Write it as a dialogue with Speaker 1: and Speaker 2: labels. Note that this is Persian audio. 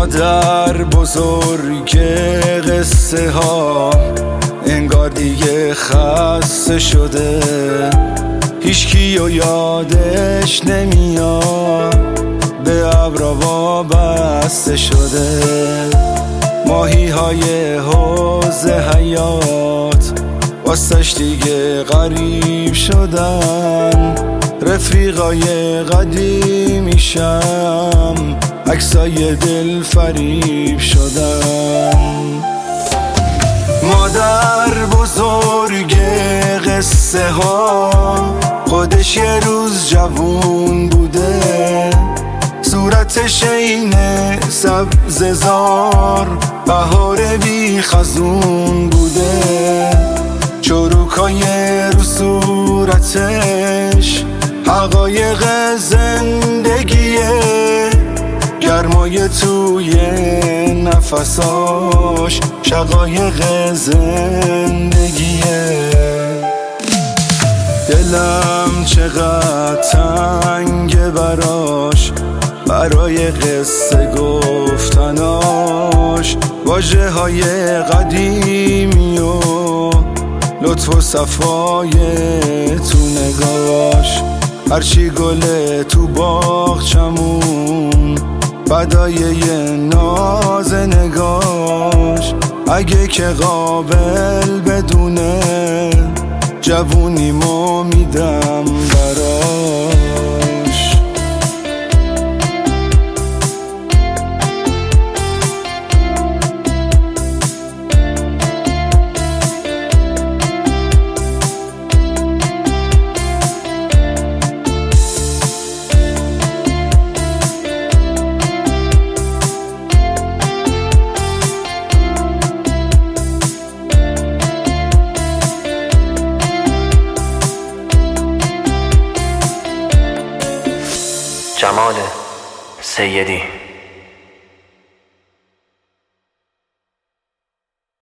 Speaker 1: مادر بزرگ قصه ها انگار دیگه خسته شده، هیچکی و یادش نمیاد، به ابرا وابسته شده. ماهی های حوض حیات واسش دیگه غریب شدن، رفیقای قدیمیشم عکسای دل فریب شدن. مادر بزرگ قصه ها خودش یه روز جوون بوده، صورتش اینه سبززار بهار بی خزون بوده، چروکای رو صورتش حقایق زندگیه، گرمای توی نفساش شقایق زندگیه. دلم چقدر تنگه براش، برای قصه گفتناش، واژه های قدیمی و لطف و صفای تو نگاش، هرچی گله تو باغچمون فدای یه ناز نگاش، اگه که قابل بدونه جوونیمو میدم براش.
Speaker 2: جمال سیدی.